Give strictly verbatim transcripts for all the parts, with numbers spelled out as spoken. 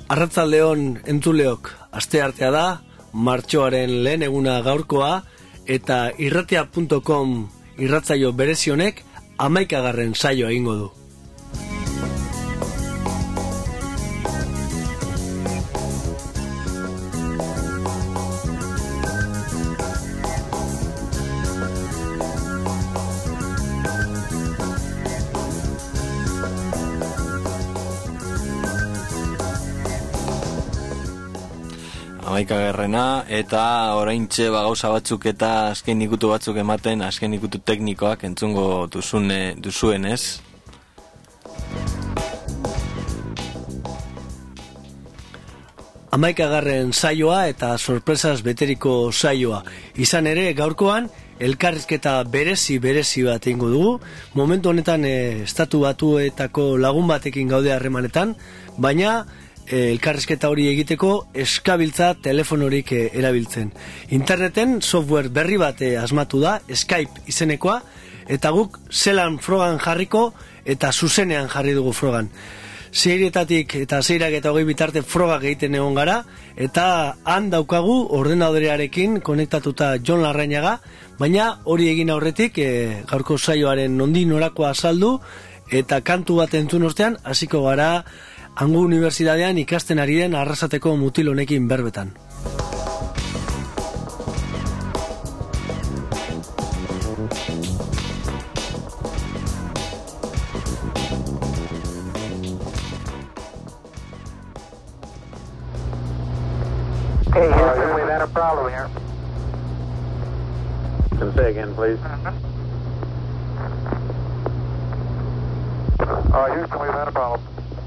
Arratsaldeon entzuleok, asteartea da, martxoaren lehen eguna gaurkoa, eta irratia puntu com irratzaio berezionek hamaikagarren saioa egingo du. Hamaikagarrena, eta oraintxe ba gauza batzuk eta azken ikutu batzuk ematen, azken ikutu teknikoak entzungo duzune, duzuen ez? Hamaikagarren saioa eta sorpresas beteriko saioa. Izan ere, gaurkoan, elkarrizketa berezi berezi bat egingo dugu. Momentu honetan e, estatu batuetako lagun batekin gaude harremanetan, baina elkarrizketa hori egiteko eskabiltza telefonorik erabiltzen. Interneten software berri bat asmatu da, Skype izenekoa, eta guk zelan frogan jarriko eta zuzenean jarri dugu frogan. Zeiretatik eta zeirak eta hogei bitarte frogak egiten egon gara, eta han daukagu ordenadorearekin konektatuta Jon Larrañaga, baina hori egin aurretik e, gaurko saioaren nondi norakoa azaldu, eta kantu bat entzun ostean hasiko gara hango unibertsitatean ikasten ari den Arrasateko mutil honekin berbetan. Okay, Houston, we've had a problem here. Can say again, please. Uh, Houston, we've had a problem.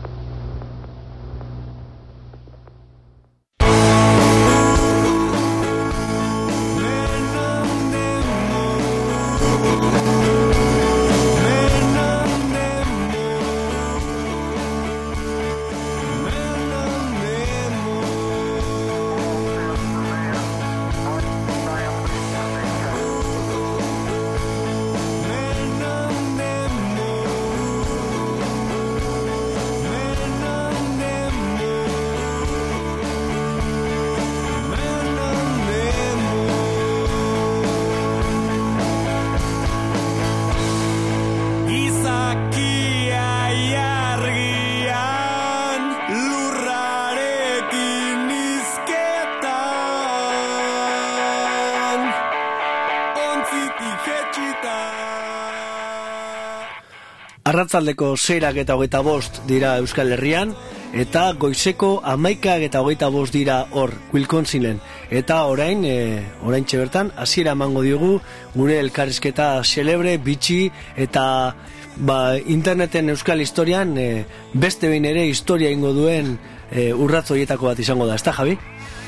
Arratzaldeko seirak eta hogeita bost dira Euskal Herrian, eta goizeko hamaikak eta hogeita bost dira hor, Wisconsinen. Eta orain, e, orain txebertan, hasiera emango diogu gure elkarrizketa celebre, bitxi, eta ba, interneten Euskal historian e, beste behin ere historia ingo duen e, urratzoietako bat izango da, ezta Javi?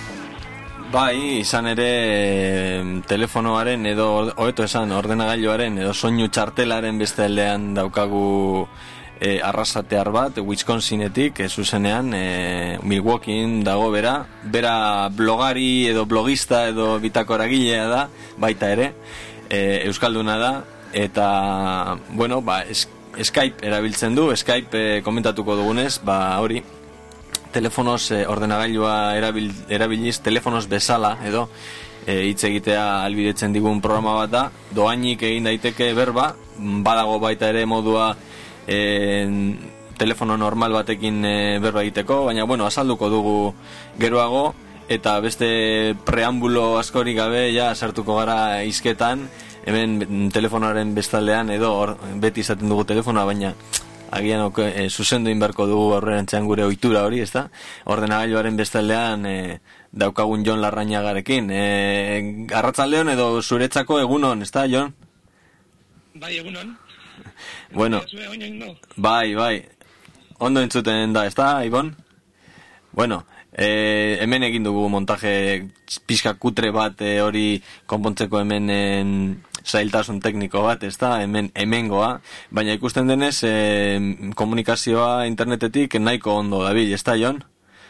Bai, izan ere telefonoaren edo hobeto esan ordenagailuaren edo soinu txartelaren beste aldean daukagu e, arrasatear bat, Wisconsinetik, e, zuzenean, e, Milwaukeein dago bera, bera blogari edo blogista edo bitakoragilea da, baita ere, e, euskalduna da, eta, bueno, ba, es, Skype erabiltzen du, Skype e, komentatuko dugunez, ba, hori, telefonos eh, ordenagailua erabil, erabiliz, telefonos bezala edo eh, hitz egitea albidetzen digun programa bat da, doainik egin daiteke berba, badago baita ere modua eh, telefono normal batekin eh, berba egiteko, baina bueno, azalduko dugu geroago, eta beste preambulo askorik gabe ja sartuko gara hizketan, hemen telefonoaren bestaldean edo or, beti izaten dugu telefonoa, baina agian e, zuzendu inberko dugu aurrerantzean gure ohitura hori, ezta? Ordenagailuaren bestaldean e, daukagun Jon Larrañagarekin. E, Arratsaldeon edo zuretzako egunon, ezta, Jon? Bai, egunon. Bueno, bai, bai. Ondo entzuten da, ezta, Ibon? Bueno, e, hemen egin dugu montaje pixka kutre bat e, hori konpontzeko hemen en, zailtasun tekniko bat, ez da, hemen, hemengoa, baina ikusten denez, e, komunikazioa internetetik nahiko ondo dabil, ez da, Jon?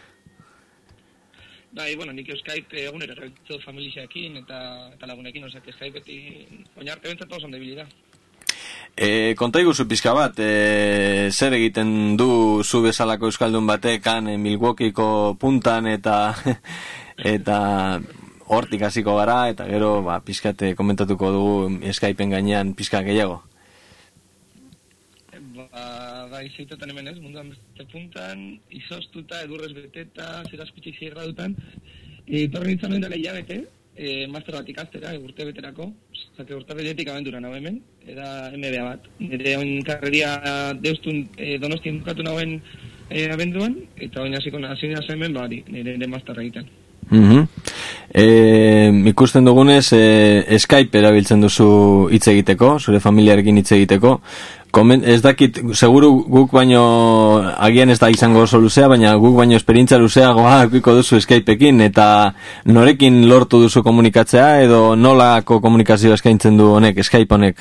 Bai, bueno, nik Skype egunero erabiltzen familiarekin eta eta lagunekin, osea, Skype beti oinarte bentzat oso ondo ibili da. E, konta iguzu pixka bat, e, zer egiten du zu bezalako euskaldun batek han e, Milwaukeeko puntan eta eta hortik hasiko gara, eta gero ba, pixkate komentatuko dugu Skypeen gainean pixka gehiago. Ba, bai, zeitotan hemen ez, munduan beste puntan, izoztuta, edurrez beteta, zerazpitzik zierra dutan, e, torri nintzen dela hilabete, e, master bat ikastera, e, urte beterako, zake urte betetik abentura nago hemen, eta M B A bat. Nire oin karreria deustun e, Donostien bukatu nagoen e, abenduan, eta oin hasiko hasi naz hemen, bari, nire, nire masterra egiten. Uh-huh. E, ikusten dugunez e, Skype erabiltzen duzu hitz egiteko, zure familiarekin hitz egiteko. Komen, ez dakit, seguru guk baino agian ez da izango oso luzea, baina guk baino esperientzia luzeagoa ikuiko duzu Skypeekin, eta norekin lortu duzu komunikatzea edo nolako komunikazioa eskaintzen du honek, Skype honek?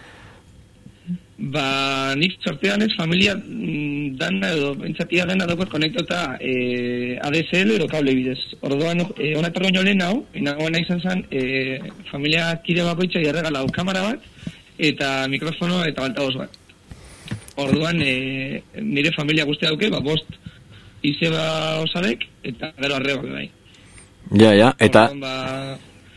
Ba, nik sortean ez familia dana edo entzatia dana daukot konektota e, A D S L edo kable bidez. Orduan, e, hona etorro nio lehen hau, inagoena izan zen, e, familia kide bakoitza jarregalau kamera bat, eta mikrofono eta altavoz bat. Orduan, e, nire familia guztia dauke, ba, bost izeba osadek, eta gero arrebak bai. Ja, ja, eta... Orduan, ba...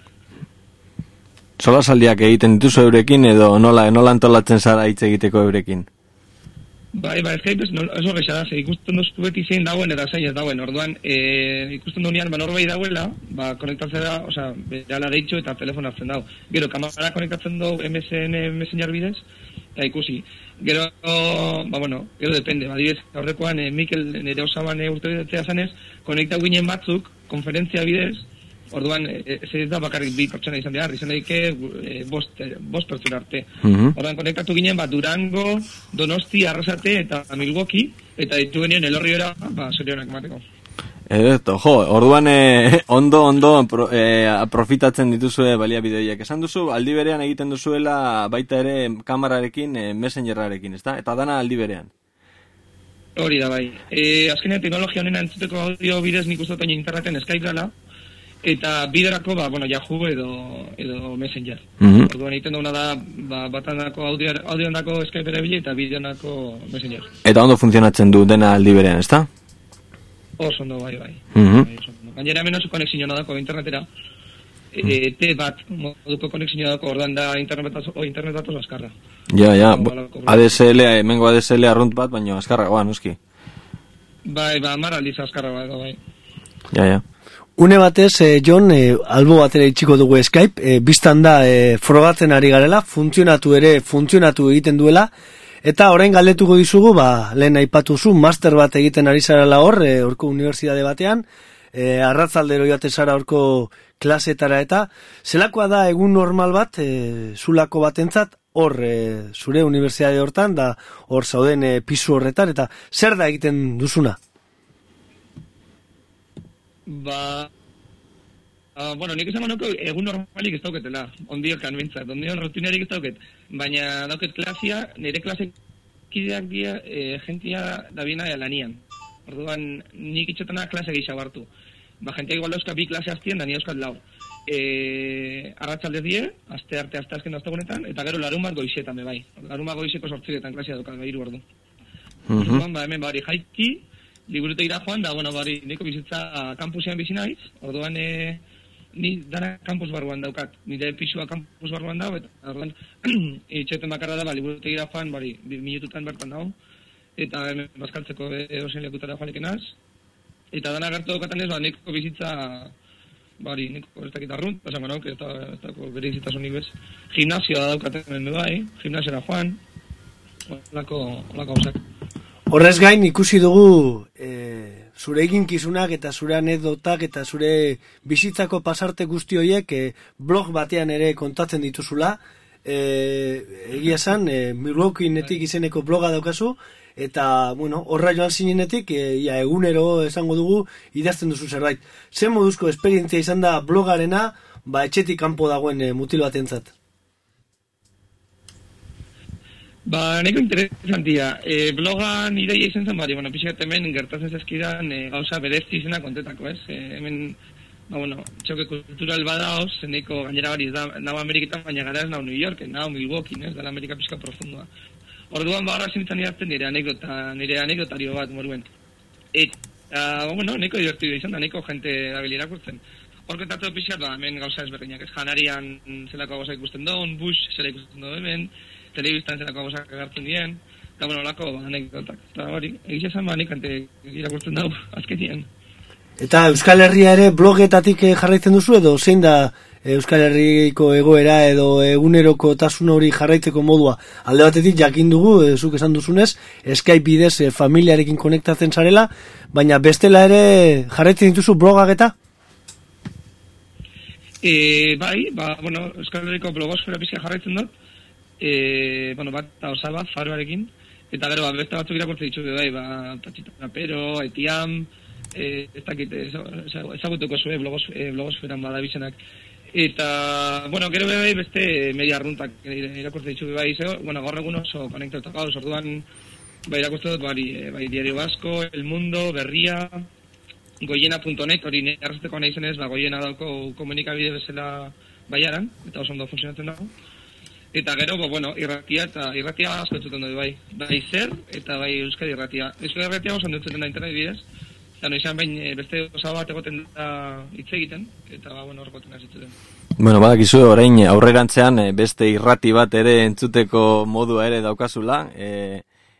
Solasaldiak egiten dituzu eurekin edo nola, nola antolatzen zara hitz egiteko eurekin? Bai, ba, Skype ez, no, ez horreixa da, ze ikusten duzku beti zein dagoen eta zein ez dagoen. Orduan, e, ikusten duenean, ba, norbait dagoela, ba, konektatzen da, osea, berala deitxo eta telefon hartzen dago. Gero, kamara konektatzen dugu M S N Messenger bidez, eta ikusi. Gero, ba, bueno, gero depende, ba, dibez, horrekoan, e, Mikel nire osaban e, urte betetzea zanez, konektau ginen batzuk, konferentzia bidez, orduan, ez ez da bakarrik bi pertsona izan behar, izan daike e, bost, e, bost pertsona arte. Uh-huh. Orduan, konektatu ginen, ba, Durango, Donosti, Arrasate eta Milwaukee, eta ditu genien elorriora, ba, zorionak mateko. Edo, jo, orduan e, ondo, ondo pro, e, aprofitatzen dituzue baliabideak. Esan duzu, aldi berean egiten duzuela baita ere kamerarekin, e, messengerrarekin, ezta? Eta dana aldi berean. Hori da, bai. E, azkenean teknologia honena entzuteko audio bidez nik uste dut interneten Skype gala, eta biderako, ba, bueno, Yahoo edo, edo Messenger. Uh-huh. Orduan egiten duguna da, ba, batanako audio, audio Skype erabili eta bideonako Messenger. Eta ondo funtzionatzen du dena aldi berean, ezta? Oso ondo, bai, bai. Uh-huh. bai Gainera hemen oso konexio dako internetera. E, T bat moduko konexio dako, orduan da internet datoz askarra. Ja, ja, A D S L, hemengo A D S L arrunt bat, baina askarra goa, noski. Bai, ba, mara aldiz askarra bai, bai. Ja, ja. Une batez, eh, John, eh, albo batera itxiko dugu Skype, eh, biztan da eh, frogatzen ari garela, funtzionatu ere, funtzionatu egiten duela, eta orain galdetuko dizugu, ba, lehen aipatu zu, master bat egiten ari zarela hor, eh, orko unibertsitate batean, eh, arratzaldero joate zara orko klasetara eta, zelakoa da egun normal bat, eh, zulako batentzat, hor, eh, zure unibertsitate hortan, da hor zauden eh, pisu horretan, eta zer da egiten duzuna? Ba, uh, bueno, nik esan manoko egun normalik ez dauketela, ondiokan bintzat, ondion rutinarik ez dauket, baina dauket klasia, nire klasekideak dia, e, jentia da biena lanian. Orduan, nik itxotana klase gehiago hartu. Ba, jentia igual dauzka bi klase hastien, da ni dauzkat lau. E, arratzalde die, aste arte, aste azken dauztagunetan, eta gero larun bat goizetan be bai. Larun bat goizeko sortziretan klasia daukat, bai, hiru ordu. Uh-huh. Orduan, ba, hemen bari jaiki, liburutegira joan, da, bueno, bari, niko bizitza kampusean bizi naiz, orduan, e, ni dana kampus barruan daukat, nire pisua kampus barruan dau, eta orduan, itxoten bakarra da, ba, liburutegira joan, bari, minututan bertan dago, eta hemen bazkaltzeko edozen lekutara joanekenaz, eta dana gertu daukatan ez, ba, niko bizitza, bari, niko ez dakit arrunt, pasan manok, ez dako bere bizitasunik bez, gimnasioa daukaten hemen bai, gimnasiora joan, olako, olako hausak. Horrez gain ikusi dugu e, zure eginkizunak eta zure anekdotak eta zure bizitzako pasarte guzti horiek e, blog batean ere kontatzen dituzula. E, egia esan, e, Milwaukee-netik izeneko bloga daukazu, eta bueno, horra joan zinenetik, e, ja, egunero esango dugu idazten duzu zerbait. Zer moduzko esperientzia izan da blogarena, ba, etxetik kanpo dagoen e, mutil batentzat? Ba, neko interesantia. E, blogan ideia izan zen, bari, bueno, pixat hemen gertatzen zezkidan e, gauza berezti izena kontetako, ez? E, hemen ba, bueno, txoke kultural badaoz, zeneko gainera hori, da, nago Ameriketan, baina gara ez nago New Yorken, nago Milwaukee, ez, dala Amerika pizka profundua. Orduan, ba, horra zinitzen idazten nire anekdota, nire anekdotario bat, moruen. Eta, bueno, neko divertido izan da, neko jente dabil irakurtzen. Horketatu pixkat, ba, hemen gauza ezberdinak, ez janarian zelako gauza ikusten duen, Bush zela ikusten duen hemen, telebistan zelako gauza agartzen dien, eta, bueno, lako, ba, anekdotak. Eta hori, egizia zan, ba, nekante irakurtzen dau, azkenien. Eta Euskal Herria ere blogetatik jarraitzen duzu edo zein da Euskal Herriko egoera edo eguneroko tasun hori jarraitzeko modua? Alde batetik jakin dugu, e, zuk esan duzunez, Skype bidez e, familiarekin konektatzen zarela, baina bestela ere jarraitzen dituzu blogak eta? E, bai, ba, bueno, Euskal Herriko blogosfera pizka jarraitzen dut, e, bueno, bat eta osaba, faroarekin, eta gero, ba, beste batzuk irakurtzen ditugu, bai, ba, Tatxita Pero, Etiam, Eh, ez dakit, ezagutuko zuen blogos, eh, blogosferan badabizenak. Eta, bueno, gero bai beste media arruntak irakurtzen ditugu bai, zego, bueno, gaur egun oso konektatuta gauz, orduan bai irakurtzen dut, bai, bai Diario Vasco, El Mundo, Berria, goiena punto net, hori errezteko nahi zenez, ba, goiena dauko komunikabide bezala baiaran, eta oso ondo funtzionatzen dago. Eta gero, bo, bueno, irratia, eta irratia asko entzuten dut, bai, bai zer, eta bai Euskadi irratia. Euskadi irratia oso ondo entzuten da internet bidez, eta noizean bain beste osa bat egoten da hitz egiten, eta ba, bueno, horrekoten azitzuten. Bueno, badakizu orain aurrerantzean beste irrati bat ere entzuteko modua ere daukazula, e,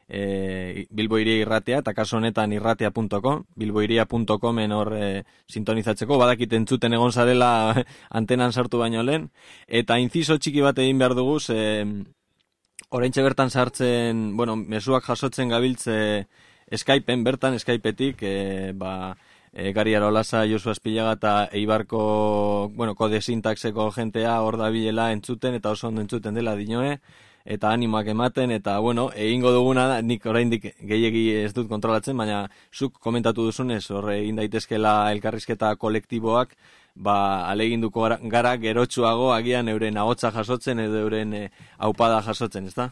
e, Bilbo Hiria irratia, eta kasu honetan irratia punto com, bilbohiria punto comen hor e, sintonizatzeko, badakit entzuten egon zarela antenan sartu baino lehen, eta inciso txiki bat egin behar dugu, e, oraintxe bertan sartzen, bueno, mezuak jasotzen gabiltze Skypeen, bertan, Skypeetik, e, ba, e, Gari Arolasa, Josu Aspillaga eta Eibarko, bueno, kode sintaxeko jentea hor da bilela entzuten, eta oso ondo entzuten dela dinoe, eta animoak ematen, eta, bueno, egingo duguna da, nik oraindik gehiegi ez dut kontrolatzen, baina zuk komentatu duzunez, hor egin daitezkela elkarrizketa kolektiboak, ba, aleginduko gara gerotsuago agian euren ahotsa jasotzen edo euren e, aupada jasotzen, ezta?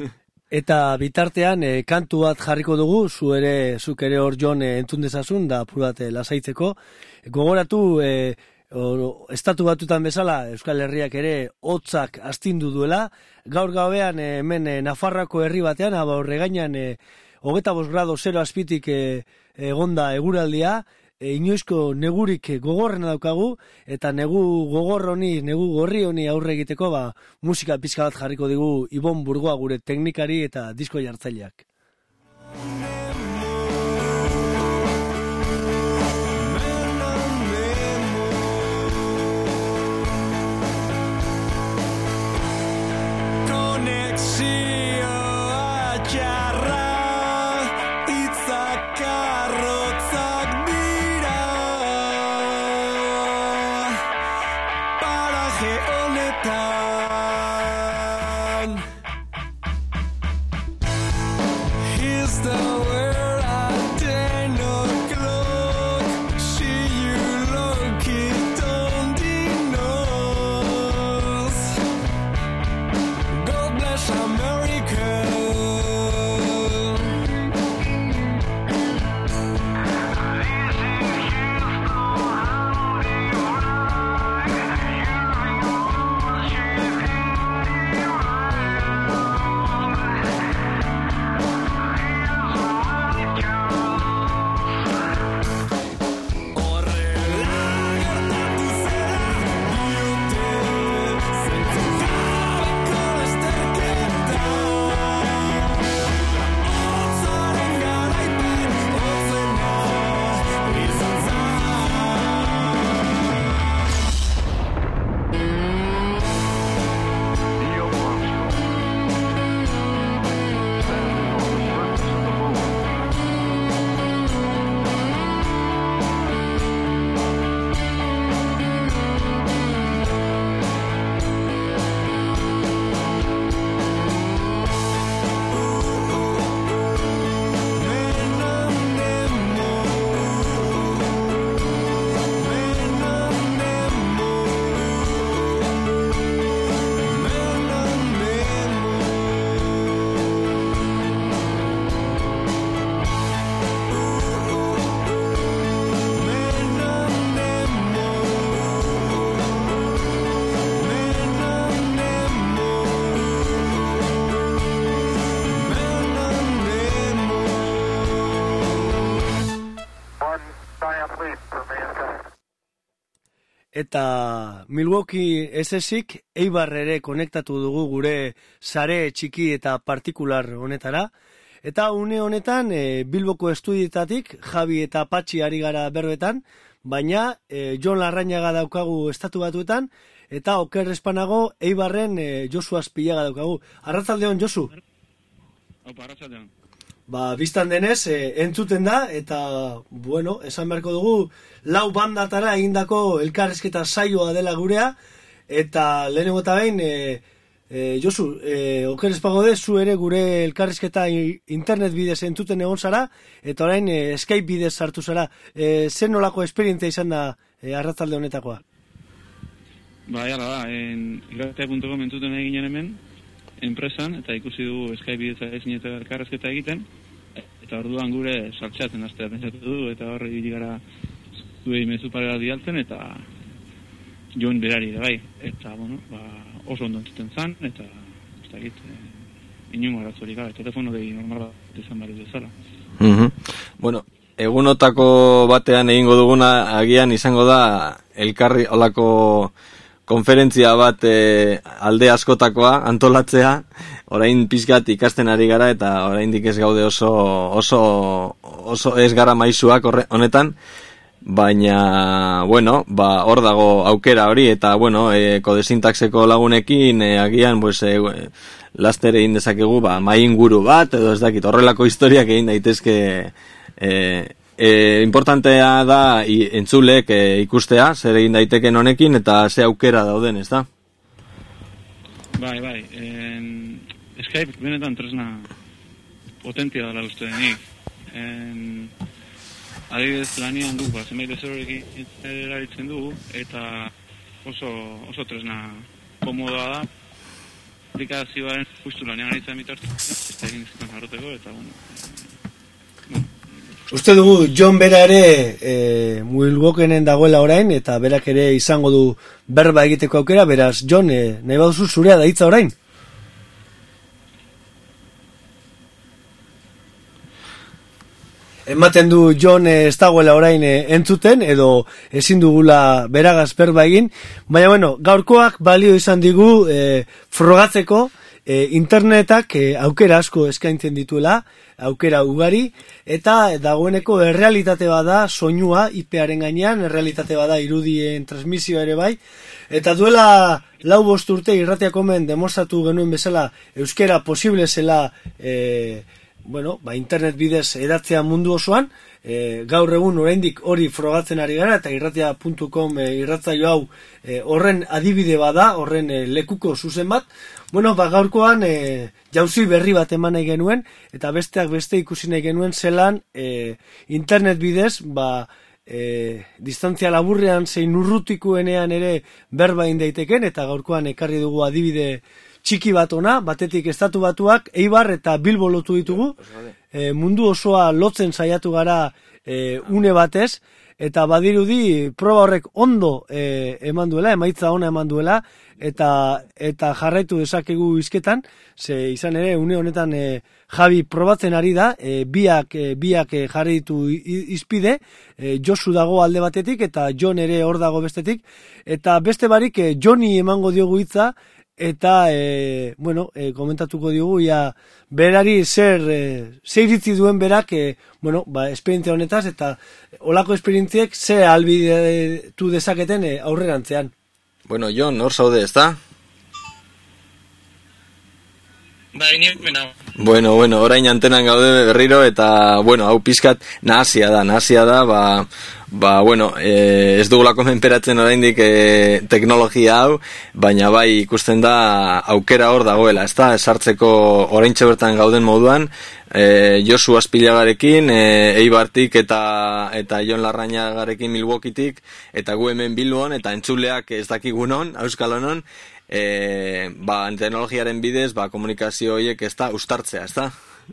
Eta bitartean e, kantu bat jarriko dugu, zu ere, zuk ere hor jon e, entzun dezazun, da apur bat e, lasaitzeko. Gogoratu, e, or, estatu batutan bezala, Euskal Herriak ere hotzak astindu duela. Gaur gauean e, hemen e, Nafarroako herri batean, aba horre gainan, e, hogeita bost grado zero azpitik e, egonda eguraldia, e, inoizko negurik gogorrena daukagu, eta negu gogor honi, negu gorri honi aurre egiteko, ba, musika pizka bat jarriko digu Ibon Burgoa gure teknikari eta disko jartzaileak. eta Milwaukee S S-ik Eibar ere konektatu dugu gure sare txiki eta partikular honetara. Eta une honetan e, Bilboko estudietatik Javi eta Patxi ari gara berbetan, baina e, Jon Larrañaga daukagu Estatu Batuetan, eta oker espanago Eibarren e, Josu Azpillaga daukagu. Arratsaldeon, Josu? Opa, arratsaldeon. Ba, biztan denez, e, entzuten da, eta, bueno, esan beharko dugu, lau bandatara egindako elkarrizketa saioa dela gurea, eta lehenengo eta behin, e, e, Josu, e, oker espagode, zu ere gure elkarrizketa internet bidez entzuten egon zara, eta orain e, Skype bidez sartu zara. E, zen nolako esperientzia izan da e, arratsalde honetakoa? Ba, jala da, irratia puntu com entzuten eginen hemen, enpresan, eta ikusi dugu Skype bidez ezin eta elkarrizketa egiten, eta orduan gure saltxatzen astea pentsatu du, eta horre hili gara zuei mezu parela dialtzen, eta joan berari da bai, eta bueno, ba, oso ondo entzuten zan, eta ez da egit, e, inungo arazorik gabe, telefono dei normal bat izan bari bezala. Mm-hmm. Bueno, egunotako batean egingo duguna agian izango da elkarri olako konferentzia bat e, alde askotakoa antolatzea, orain pizkat ikasten ari gara eta oraindik ez gaude oso oso oso ez gara maisuak honetan, baina bueno, ba hor dago aukera hori eta bueno, e, kodesintaxeko lagunekin e, agian pues e, laster egin dezakegu ba mai inguru bat edo ez dakit horrelako historiak egin daitezke e, E, importantea da i, entzulek e, ikustea, zer egin daiteken honekin eta ze aukera dauden, ez da? Bai, bai, en, Skype benetan tresna potentia dela uste denik. En, adibidez lanian du, ba, zenbait ezerorekin erabiltzen dugu, eta oso, oso tresna komodoa da. Aplikazioaren justu lanian aritzen bitartu, ez da egin izan jarroteko, eta bueno, bueno. Uste dugu Jon bera ere e, Milwaukeenen dagoela orain, eta berak ere izango du berba egiteko aukera, beraz, Jon, e, nahi baduzu zurea da hitza orain? Ematen du Jon e, ez dagoela orain e, entzuten, edo ezin dugula beragaz berba egin, baina bueno, gaurkoak balio izan digu e, frogatzeko, e, internetak e, aukera asko eskaintzen dituela, aukera ugari, eta dagoeneko errealitate bada soinua I P-aren gainean, errealitate bada irudien transmisioa ere bai, eta duela lau bost urte irratiak omen demostratu genuen bezala euskera posible zela e, bueno, ba, internet bidez edatzea mundu osoan, e, gaur egun oraindik hori frogatzen ari gara, eta irratia puntu com e, irratzaio hau e, horren adibide bada, horren e, lekuko zuzen bat. Bueno, ba, gaurkoan e, jauzi berri bat eman nahi genuen, eta besteak beste ikusi nahi genuen zelan e, internet bidez, ba, e, distantzia laburrean zein urrutikuenean ere berba egin daiteken, eta gaurkoan ekarri dugu adibide txiki bat ona, batetik Estatu Batuak, Eibar eta Bilbo lotu ditugu, e, mundu osoa lotzen saiatu gara e, une batez, eta badirudi proba horrek ondo e, eman duela, emaitza ona eman duela, eta eta jarraitu dezakegu hizketan, ze izan ere une honetan e, Javi probatzen ari da, e, biak e, biak e, jarri ditu izpide, e, Josu dago alde batetik eta Jon ere hor dago bestetik, eta beste barik e, Joni emango diogu hitza, eta e, bueno, e, komentatuko diogu ia berari zer e, zer iritzi duen berak e, bueno, ba, esperientzia honetaz, eta olako esperientziek zer albidetu dezaketen e, aurrerantzean. Bueno, Jon, hor zaude, ez da? Bai, ni hemen hau. Bueno, bueno, orain antenan gaude berriro, eta, bueno, hau pizkat nahasia da, nahasia da, ba, ba, bueno, e, ez dugulako menperatzen oraindik e, teknologia hau, baina bai ikusten da aukera hor dagoela, ez da, esartzeko oraintxe bertan gauden moduan, e, Josu Azpillagarekin, e, Eibartik eta eta Jon Larrañagarekin Milwaukeetik, eta gu hemen Bilbon, eta entzuleak ez dakigunon, euskalonon, e, ba, teknologiaren bidez, ba, komunikazio horiek ez da, ustartzea, ez da?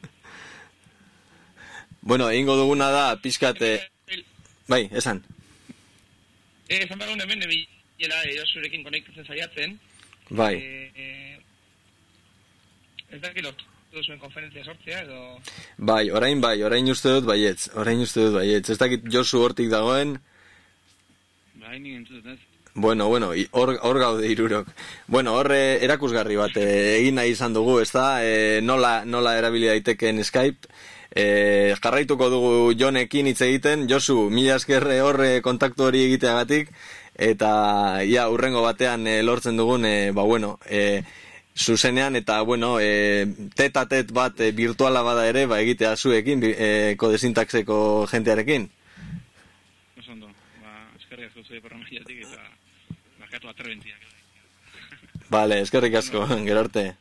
Bueno, egingo duguna da, pixkat, e, bai, esan. Eh, esan behar hemen nebilela Josurekin konektatzen saiatzen. Bai. Eh, ez dakit lortu zuen konferentzia sortzea, edo... Bai, orain bai, orain uste dut baietz, orain uste dut baietz. Ez dakit Josu hortik dagoen. Bai, nik entzut, ez. Bueno, bueno, hor, hor gaude hirurok. Bueno, hor eh, erakusgarri bat eh, egin nahi izan dugu, ez da, eh, nola, nola erabili daitekeen Skype. Eh, jarraituko dugu Jonekin hitz egiten. Josu, mila esker horre kontaktu hori egiteagatik, eta ja, urrengo batean eh, lortzen dugun, eh, ba bueno, eh, zuzenean, eta bueno, eh, tet-a-tet bat eh, virtuala bada ere, ba egitea zuekin, eh, kodesintaxeko jentearekin. Osondo, ba, eskerrik asko zure programaiatik, eta bakatu atrebentziak. Vale, eskerrik asko, gero arte.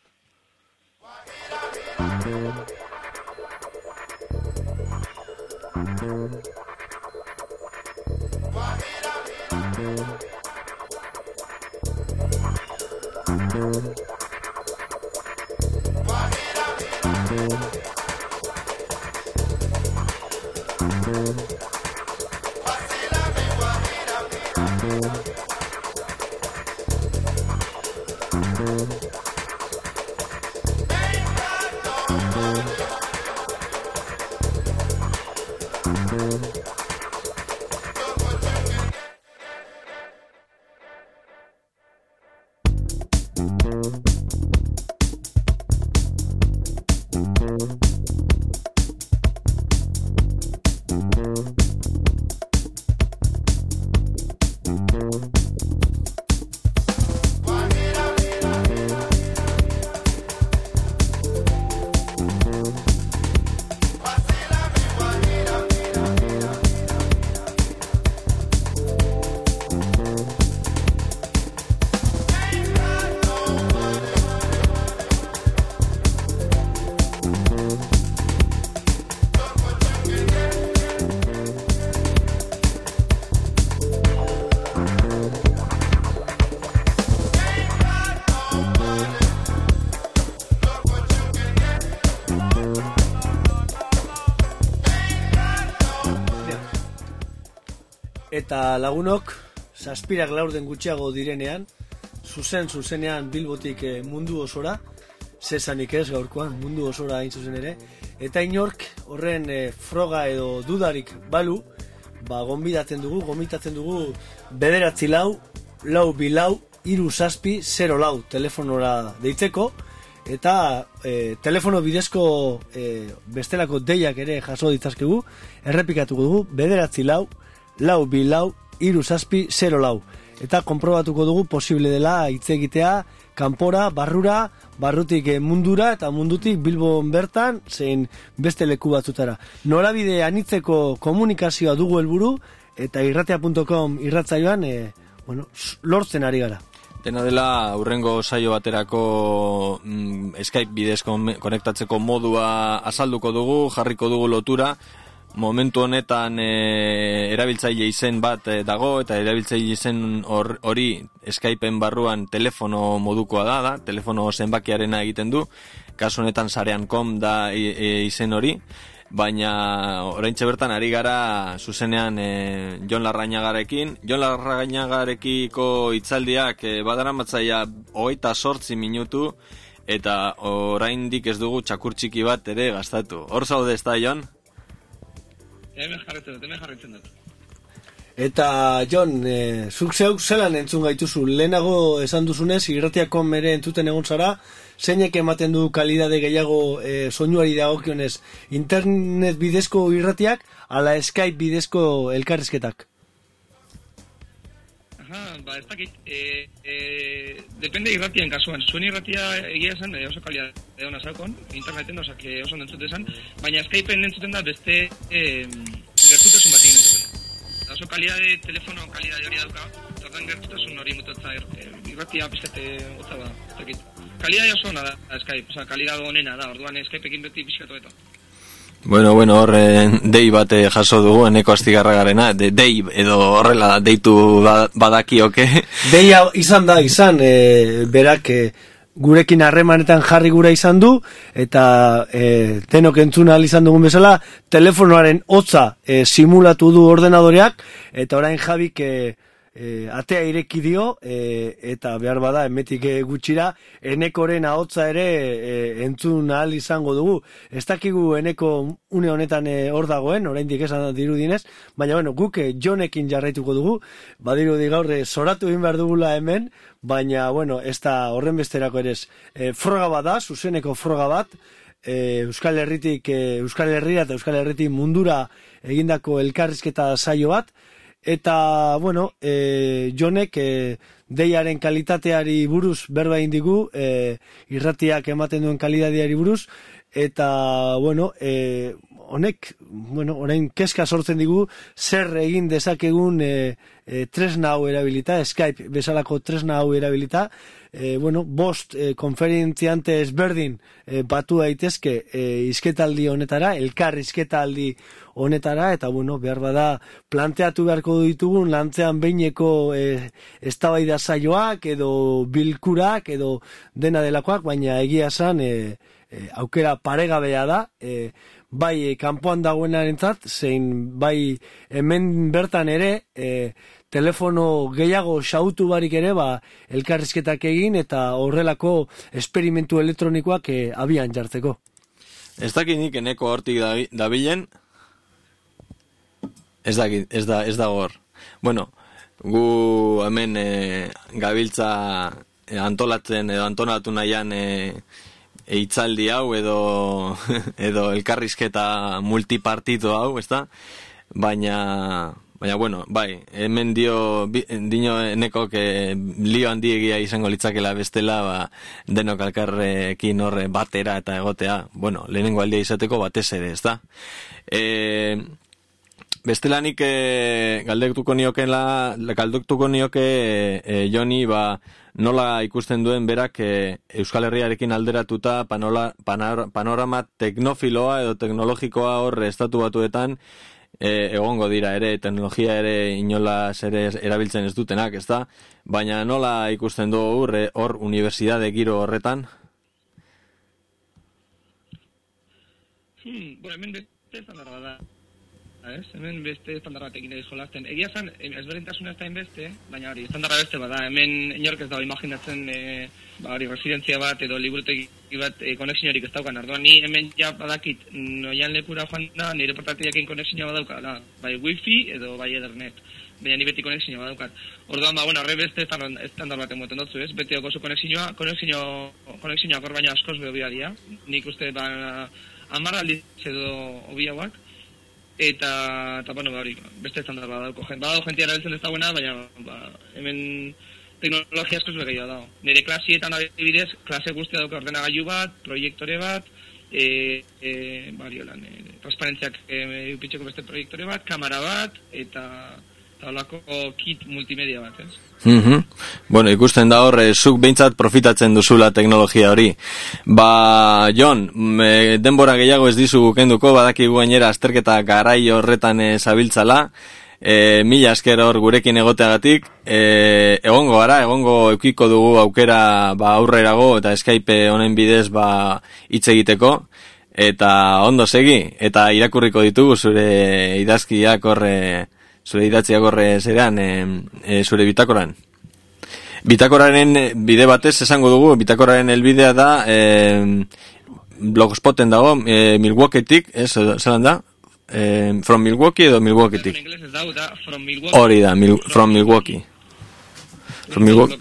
Eta lagunok, zazpirak laurden gutxiago direnean, zuzen zuzenean Bilbotik eh, mundu osora, zesanik ez gaurkoan, mundu osora hain zuzen ere, eta inork horren eh, froga edo dudarik balu, ba gonbidatzen dugu, gonbidatzen dugu bederatzi lau, lau bi lau, hiru zazpi, zero lau telefonora deitzeko, eta e, telefono bidezko e, bestelako deiak ere jaso ditzazkegu, errepikatuko dugu, bederatzi lau, lau bi lau, hiru zazpi, zero lau. Eta konprobatuko dugu posible dela hitz egitea kanpora, barrura, barrutik mundura eta mundutik Bilbon bertan, zein beste leku batzutara. Norabide anitzeko komunikazioa dugu helburu eta irratia puntu com irratzaioan e, bueno, lortzen ari gara. Dena dela, urrengo saio baterako mm, Skype bidez konektatzeko modua azalduko dugu, jarriko dugu lotura. Momentu honetan e, erabiltzaile izen bat e, dago, eta erabiltzaile izen hori or, Skypeen barruan telefono modukoa da, da, telefono zenbakiarena egiten du, kasu honetan sarean puntu com da e, e, izen hori, baina oraintxe bertan ari gara zuzenean e, Jon Larrañagarekin. Jon Larrañagarekiko hitzaldiak e, badaramatzaia hogeita zortzi minutu, eta oraindik ez dugu txakur txiki bat ere gastatu. Hor zaude ez da, Jon? Hemen jarretzen dut, hemen jarretzen dut. Eta, Jon, e, zuk zeuk zelan entzun gaituzu, lehenago esan duzunez, irratiakon mere entzuten egon zara, zeinek ematen du kalidade gehiago e, soinuari dagokionez, internet bidezko irratiak, ala Skype bidezko elkarrizketak? Aha, ba, ez dakit, e, e, depende irratien kasuan, zuen irratia egia esan, e, oso kalidade hona zaukon, interneten osak oso entzuten esan, baina Skypeen entzuten da beste e, gertutasun batik entzuten. Oso kalidade, telefono kalidade hori dauka, zertan gertutasun hori mutotza irratia pizkate gotza ba, ez dakit. Kalidade oso hona da Skype, oza, kalidade honena da, orduan Skypeekin beti pizkatu eta. Bueno, bueno, horren dei bate jaso dugu, eneko astigarragarena, de, dei edo horrela deitu badakioke. Dei izan da, izan, e, berak e, gurekin harremanetan jarri gura izan du, eta e, tenok entzuna izan dugun bezala, telefonoaren hotza e, simulatu du ordenadoreak, eta orain Jabik e, e, atea ireki dio, e, eta behar bada emetik e, gutxira, Enekoren ahotsa ere e, entzun ahal izango dugu. Ez dakigu Eneko une honetan e, hor dagoen, oraindik esan dirudinez, baina bueno, guk e, Jonekin jarraituko dugu, badirudi gaur e, zoratu egin behar dugula hemen, baina bueno, ez da horren besterako ere e, froga bat da, zuzeneko froga bat, e, Euskal Herritik, e, Euskal Herria eta Euskal Herritik mundura egindako elkarrizketa saio bat, eta, bueno, e, Jonek e, deiaren kalitateari buruz berba egin digu, e, irratiak ematen duen kalitateari buruz, eta, bueno, e, honek, bueno, orain kezka sortzen digu, zer egin dezakegun e, e, tresna hau erabilita, Skype bezalako tresna hau erabilita, e, bueno, bost e, konferentziante ezberdin e, batu daitezke e, izketaldi honetara, elkar izketaldi honetara, eta bueno, behar bada planteatu beharko ditugun lantzean behineko e, eztabaida saioak edo bilkurak edo dena delakoak, baina egia esan e, e, aukera paregabea da, e, bai e, kanpoan dagoenarentzat, zein bai hemen bertan ere e, telefono gehiago xautu barik ere, ba, elkarrizketak egin eta horrelako esperimentu elektronikoak e, abian jartzeko. Ez dakit nik Eneko hortik dabilen, ez dakit, ez da, ez da hor. Bueno, gu hemen e, gabiltza e, antolatzen edo antolatu nahian e, eitzaldi hau edo edo elkarrizketa multipartito hau, ezta? Baina baina bueno, bai, hemen dio dino Enekok e, lio handiegia izango litzakela bestela, ba, denok elkarrekin horre batera eta egotea, bueno, lehenengo aldia izateko batez ere, ezta? Eh Bestela nik e, galdetuko niokela, galdetuko nioke e, Joni, ba, nola ikusten duen berak e, Euskal Herriarekin alderatuta panola, panor, panorama teknofiloa edo teknologikoa hor estatu batuetan e, egongo dira ere, teknologia ere inolaz ere erabiltzen ez dutenak, ezta? Baina nola ikusten du hor, hor unibertsitate giro horretan? Hmm, bueno, hemen beste zandarra da. Ez, hemen beste estandar batekin edo jolazten. Egia zan, ezberdintasuna ez da inbeste, baina hori, estandarra beste bada. Hemen inork ez dago imaginatzen, e, ba, hori, residentzia bat edo liburutegi bat e, konexiorik ez daukan. Arduan, ni hemen ja badakit, noian lekura joan da, nire portatiakin konexioa badauka, da, bai wifi edo bai ethernet. Baina ni beti konexioa badaukat. Orduan, ba, bueno, horre beste estandar baten moten dutzu, ez? Beti oso konexioa, konexioa, konexioa baina askoz beho biaria. Nik uste, ba, amar aldiz edo obiauak. Eta, eta bueno, ba, hori, beste estandar bat dauko. Badao jentia erabiltzen ez dagoena, baina ba, hemen teknologia askoz begeia dago. Nire klasietan adibidez, klase guztia dauka ordenagailu bat, proiektore bat, e, e, bari holan, e, transparentziak e, eupitzeko beste proiektore bat, kamera bat, eta eta holako kit multimedia bat, ez? Mm-hmm. Bueno, ikusten da hor, zuk behintzat profitatzen duzula teknologia hori. Ba, Jon, me, denbora gehiago ez dizu kenduko, badakigu gainera azterketa garai horretan e, zabiltzala, e, mila esker hor gurekin egoteagatik, e, egongo gara, egongo eukiko dugu aukera ba, aurrerago eta Skype honen bidez ba, hitz egiteko, eta ondo segi, eta irakurriko ditugu zure idazkiak horre, zure idatziak horre zerean, e, e, zure bitakoran. Bitakoraren bide batez esango dugu, bitakoraren helbidea da, e, Blogspoten dago, e, Milwaukeetik, ez, zelan da? E, from Milwaukee edo Milwaukeetik? Hori da, mil, from Milwaukee. From Milwaukee.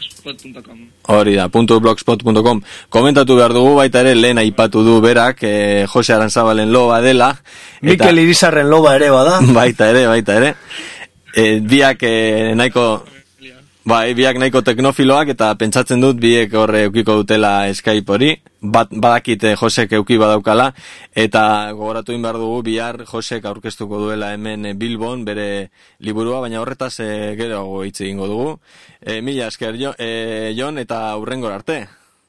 Hori da, .blogspot punto com. Komentatu behar dugu, baita ere, lehen aipatu du berak, e, Jose Aranzabalen loba dela. Mikel Irizarren loba ere bada. Baita ere, baita ere. E, biak e, nahiko... Bai, biak nahiko teknofiloak eta pentsatzen dut biek horre eukiko dutela Skype hori, bat, badakite Josek euki badaukala, eta gogoratu egin behar dugu bihar Josek aurkeztuko duela hemen Bilbon bere liburua, baina horretaz e, geroago hitz egingo dugu. E, mila esker jo, e, Jon eta hurrengor arte.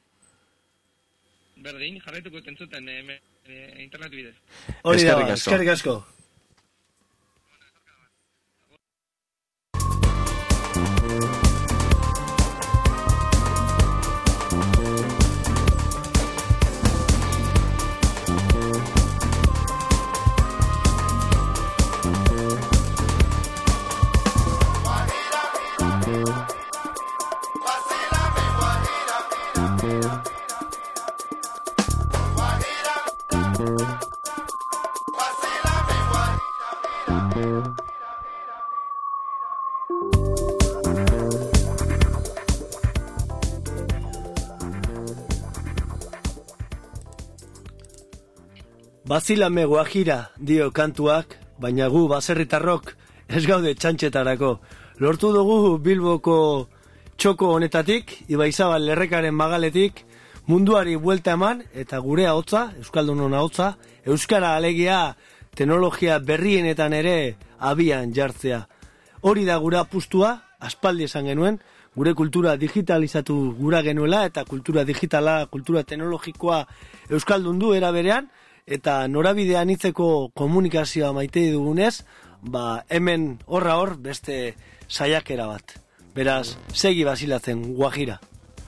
Berdin, jarraituko entzuten e, e, internet bidez. Hori da, eskerrik asko. Bazilame guajira dio kantuak, baina gu baserritarrok ez gaude txantxetarako. Lortu dugu Bilboko txoko honetatik, Ibaizabal lerrekaren magaletik, munduari buelta eman eta gure ahotsa, euskaldunon ahotsa, euskara alegia teknologia berrienetan ere abian jartzea. Hori da gure apustua, aspaldi esan genuen, gure kultura digitalizatu gura genuela eta kultura digitala, kultura teknologikoa euskaldundu era berean, eta norabidea anitzeko komunikazioa maite dugunez, ba hemen horra hor beste saiakera bat. Beraz, segi basilatzen guajira.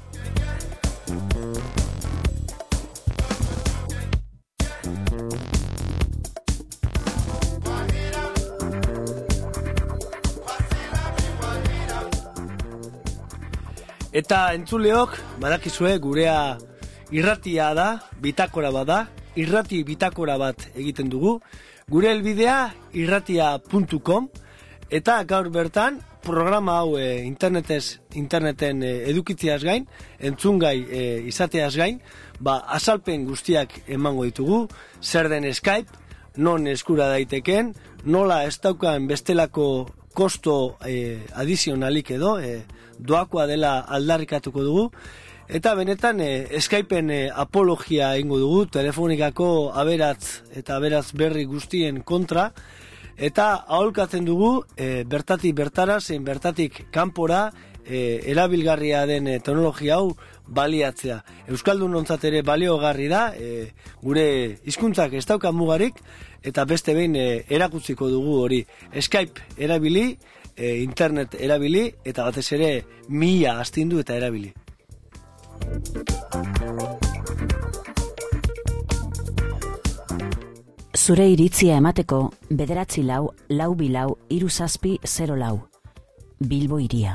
Eta entzuleok, badakizue gurea irratia da, bitakora bada, irrati bitakora bat egiten dugu, gure helbidea irratia puntu com, eta gaur bertan programa hau e, internetez, interneten e, edukitzeaz gain, entzungai e, izateaz gain, ba, azalpen guztiak emango ditugu, zer den Skype, non eskura daiteken, nola ez daukan bestelako kosto e, adizionalik edo, e, doakoa dela aldarrikatuko dugu, eta benetan e, Skypeen e, apologia egingo dugu, telefonikako aberatz eta aberatz berri guztien kontra, eta aholkatzen dugu e, bertatik bertara, zein bertatik kanpora e, erabilgarria den e, teknologia hau baliatzea. Euskaldunontzat ere baliogarri da, e, gure hizkuntzak ez dauka mugarik, eta beste behin e, erakutziko dugu hori. Skype erabili, e, internet erabili, eta batez ere mila astindu eta erabili. Zure iritzia emateko bederatzi lau, lau bilau, hiru zazpi, zero lau. Bilbo iria.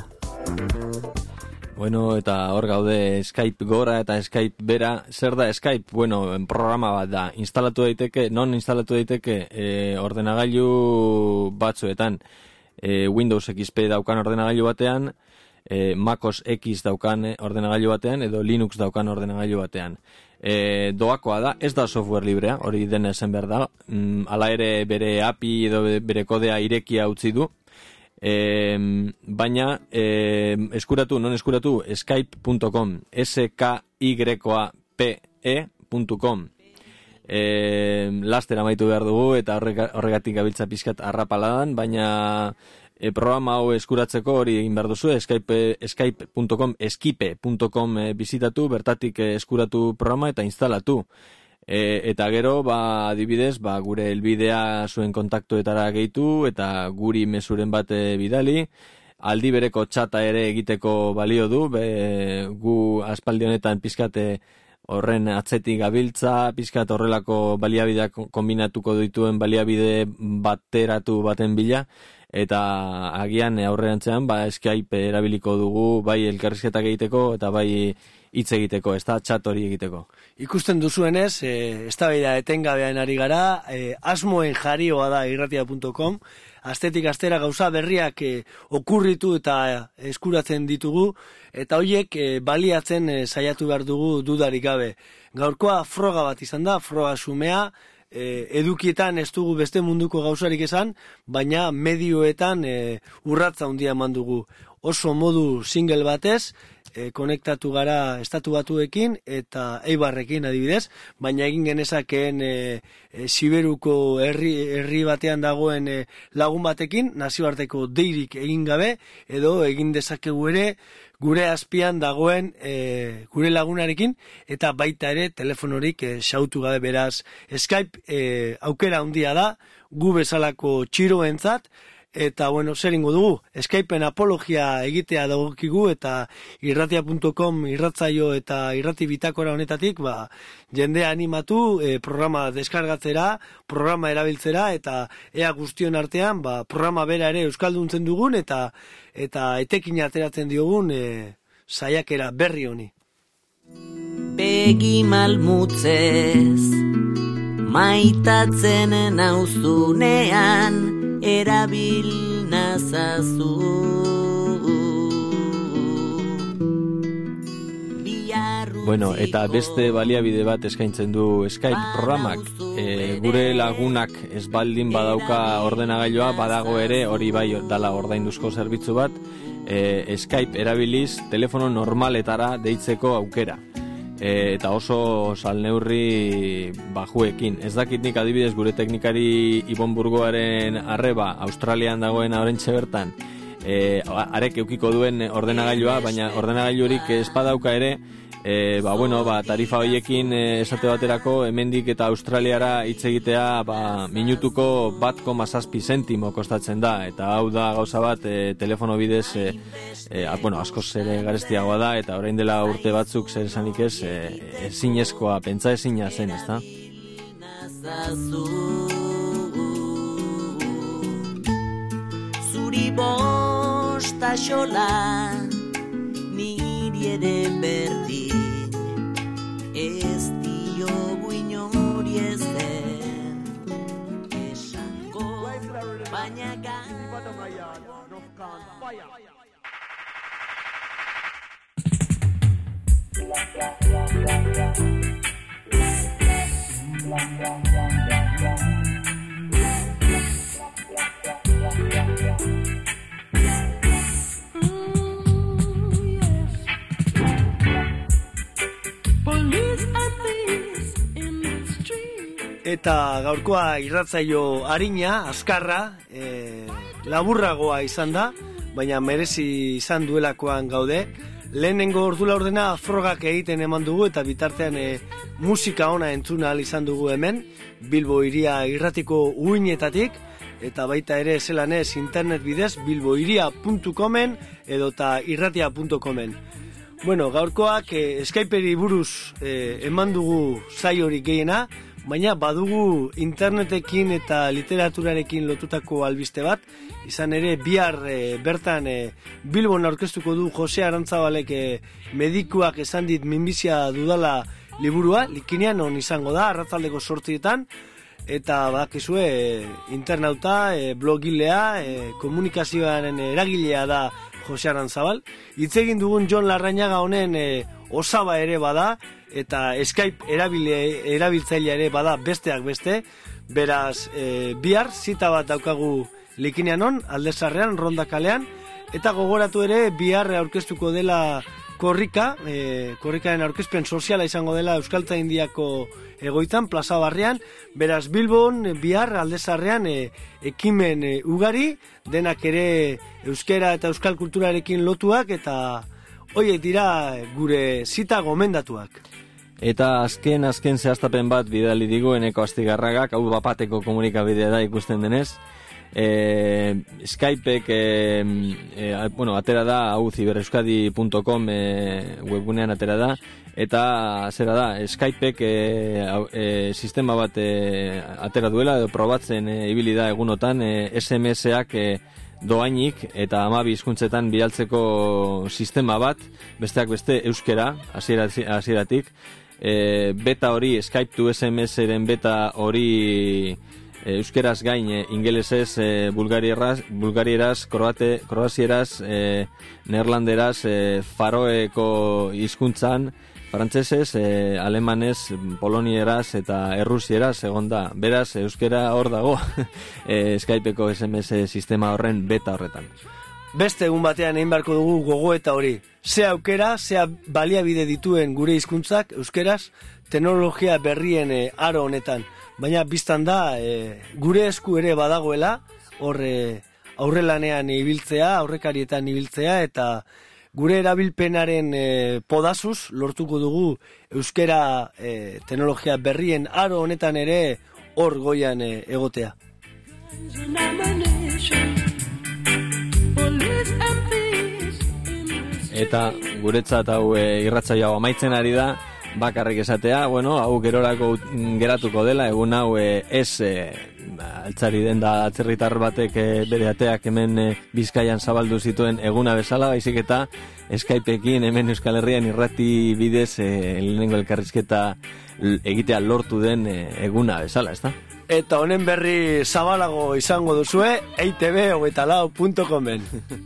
Bueno, eta hor gaude Skype gora eta Skype bera. Zer da Skype? Bueno, programa bat da. Instalatu daiteke, non instalatu daiteke e, ordenagailu batzuetan. E, Windows X P daukan ordenagailu batean, e, MacOS X daukan ordenagailu batean, edo Linux daukan ordenagailu batean. E, doakoa da, ez da software librea, hori den esan behar da, mm, ala ere bere A P I edo bere kodea irekia utzi du, e, baina e, eskuratu, non eskuratu, skype puntu com, S K Y P E puntu com. E, laster amaitu behar dugu eta horregatik gabiltza pizkat arrapaladan, baina e, programa hau eskuratzeko hori egin behar duzu, skype puntu com, eskipe puntu com e, bizitatu, bertatik e, eskuratu programa eta instalatu. E, eta gero, ba, adibidez, ba, gure helbidea zuen kontaktuetara gehitu eta guri mezuren bat e, bidali, aldi bereko txata ere egiteko balio du, be, gu aspaldi honetan pizkate horren atzetik gabiltza, pizkat horrelako baliabideak kombinatuko dituen baliabide bateratu baten bila, eta agian aurrerantzean ba Skype erabiliko dugu bai elkarrizketak egiteko eta bai hitz egiteko, ez da chat hori egiteko. Ikusten duzuenez, e, eztabaida etengabean ari gara, e, asmoen jarioa da irratia puntu com, astetik astera gauza berriak e, okurritu eta eskuratzen ditugu, eta horiek e, baliatzen e, saiatu behar dugu dudarik gabe. Gaurkoa froga bat izan da, froga xumea, e, edukietan ez dugu beste munduko gauzarik esan, baina medioetan e, urratza handia eman dugu. Oso modu single batez, E, konektatu gara estatu batuekin eta Eibarrekin adibidez, baina egin genezakeen e, e, Siberuko herri, herri batean dagoen e, lagun batekin, nazioarteko deirik egin gabe, edo egin dezakegu ere gure azpian dagoen e, gure lagunarekin, eta baita ere telefonorik e, xautu gabe. Beraz, Skype e, aukera handia da, gu bezalako txiroentzat, eta, bueno, zer ingo dugu, Skypeen apologia egitea dagokigu, eta irratia puntu com irratzaio eta irrati bitakora honetatik, ba, jendea animatu, e, programa deskargatzera, programa erabiltzera, eta ea guztion artean, ba, programa bera ere euskalduntzen dugun, eta eta etekin ateratzen diogun e, saiakera berri honi. Begi malmutzez, maitatzen nauzunean erabil nazazu. Bueno, eta beste baliabide bat eskaintzen du Skype programak. E, gure lagunak ez baldin badauka ordenagailua, badago ere, hori bai dala ordainduzko zerbitzu bat, e, Skype erabiliz telefono normaletara deitzeko aukera. E, eta oso salneurri bajuekin. Ez dakit nik adibidez gure teknikari Ibon Burgoaren arreba Australian dagoen orentxe bertan, e, arek eukiko duen ordenagailua, baina ordenagailurik ez badauka ere, E, ba, bueno, ba, tarifa horiekin e, esate baterako hemendik eta Australiara hitz egitea ba, minutuko bat koma zazpi zentimo kostatzen da, eta hau da gauza bat e, telefono bidez e, e, a, bueno, askoz ere garestiagoa da, eta orain dela urte batzuk zer esanik ez e, ezinezkoa, pentsa ezina zen, ezta? Zuri bosta xola niri ere berdin ez diogu inori ezer esango, baina Eta gaurkoa irratzaio arina, azkarra, e, laburragoa izan da, baina merezi izan duelakoan gaude. Lehenengo ordu laurdena frogak egiten eman dugu eta bitartean e, musika ona entzuna ahal izan dugu hemen, Bilbo Hiria irratiko uinetatik, eta baita ere zelanez internet bidez bilbohiria puntu comen edota irratia puntu comen. Bueno, gaurkoak e, Skyperi buruz e, eman dugu saiorik gehiena, baina badugu internetekin eta literaturarekin lotutako albiste bat, izan ere bihar e, bertan e, Bilbon aurkeztuko du Jose Arantzabalek e, medikuak esan dit minbizia dudala liburua, likinean on izango da, arratzaldeko sortzietan, eta badakizue e, internauta, e, blogilea, e, komunikazioaren eragilea da Jose Arantzabal. Hitz egin dugun Jon Larrañaga honen e, osaba ere bada, eta Skype erabile, erabiltzailea ere bada besteak beste, beraz e, bihar zita bat daukagu likinean on, Aldezarrean, Ronda kalean, eta gogoratu ere bihar aurkeztuko dela korrika, e, korrikaren aurkezpen soziala izango dela Euskaltzaindiako egoitzan, Plaza Barrian, beraz Bilbon bihar Aldezarrean e, ekimen e, ugari, denak ere euskera eta euskal kulturarekin lotuak, eta horiek dira gure zita gomendatuak. Eta azken, azken zehaztapen bat bidali digu Eneko Astigarragak, hau bapateko komunikabidea da ikusten denez. E, Skypek, e, e, bueno, atera da, hau zibereuskadi puntu com e, webgunean atera da, eta zera da, Skypek e, e, sistema bat e, atera duela, edo probatzen e, ibili da egunotan, e, S M S-ak e, doainik eta hamabi hizkuntzetan bidaltzeko sistema bat, besteak beste euskera, hasieratik. E, beta hori, Skype to S M S-eren beta hori e, euskeraz gain, e, ingelesez, e, bulgarieraz, bulgarieraz, kroate, kroazieraz, e, neerlanderaz, e, faroeko hizkuntzan, frantsesez, e, alemanez, polonieraz eta errusieraz egon da. Beraz, euskera hor dago e, Skypeko S M S sistema horren beta horretan. Beste egun batean egin beharko dugu gogoeta hori. Ze aukera, ze baliabide dituen gure hizkuntzak euskeraz, teknologia berrien e, aro honetan. Baina biztan da, e, gure esku ere badagoela, hor e, aurrelanean ibiltzea, aurrekarietan ibiltzea, eta gure erabilpenaren e, podazuz lortuko dugu euskera e, teknologia berrien aro honetan ere hor goian e, egotea. Eta guretzat hau e, irratsaio hau amaitzen ari da, bakarrik esatea, bueno, hau gerorako geratuko dela, egun hau e, ez e, altzari den da atzerritar batek e, bere ateak hemen e, Bizkaian zabaldu zituen eguna bezala, baizik eta Skypeekin hemen Euskal Herrian irrati bidez e, lehenengo elkarrizketa egitea lortu den e, eguna bezala, ezta? Eta honen berri zabalago izango duzue e i te be hogeita lau puntu comen.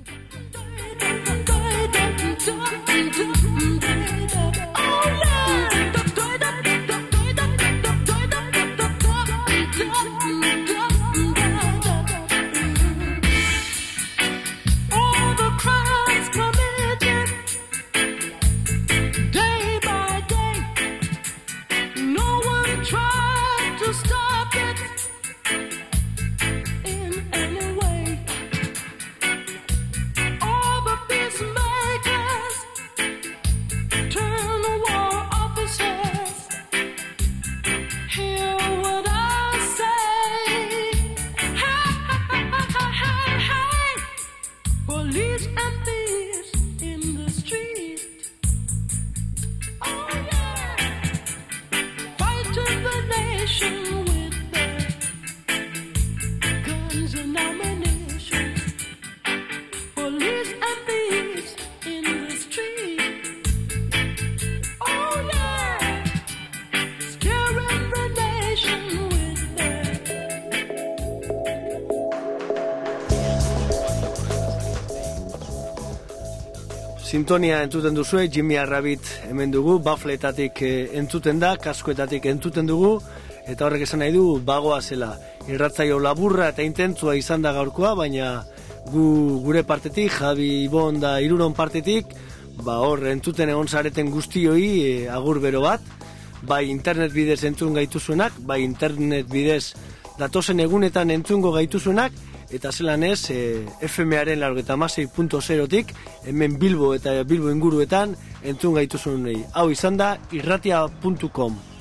Sintonia entzuten duzue, Jimmy Arrabit hemen dugu, bafletatik entzuten da, kaskoetatik entzuten dugu, eta horrek esan nahi du, bagoa zela. Irratzaio laburra eta intentzua izan da gaurkoa, baina gu, gure partetik, Javi Ibon da Iruron partetik, ba hor entzuten egon zareten guztioi e, agur bero bat, bai internet bidez entzun gaituzuenak, bai internet bidez datozen egunetan entzungo gaituzuenak, eta zelan ez, e, F M-aren laurogeita hamasei puntu zerotik, hemen Bilbo eta Bilbo inguruetan entzun gaituzunei. Hau izan da irratia puntu com.